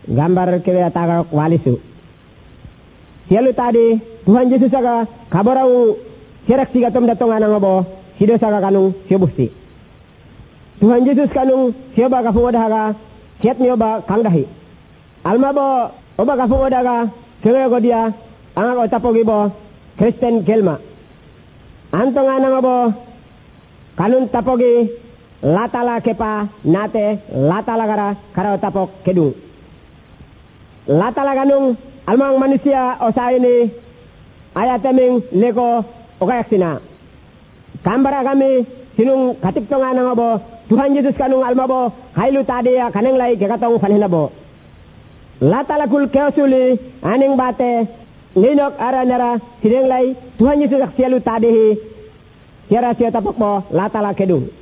gambar kebe taga walisu. Sialu tadi Tuhan Yesus aga kabarau serak tiga tom datong anang abo hido saga kanung sebusti. Tuhan Yesus kanung siapa kafungo dahaga siat mi oba kangdahi. Alma bo oba kafungo dahaga kebe go dia anga ko tapogi bo Kristen kelma. Antong anang abo kanun tapogi latala kepa nate latala gara karao tapok kedung. Latala ganung almang manusia osa ini ayateming leko okayaksina. Kambara kami sinung katip tonga nangabo Tuhan Yesus kanung almabo hailu tadi ya kaneng lai kekatong fanhenabo. Latala kul keosuli aning bate ninok aranara sineng lai Tuhan Yesus aksialu tadi hiara siya tapok bo latala kedung.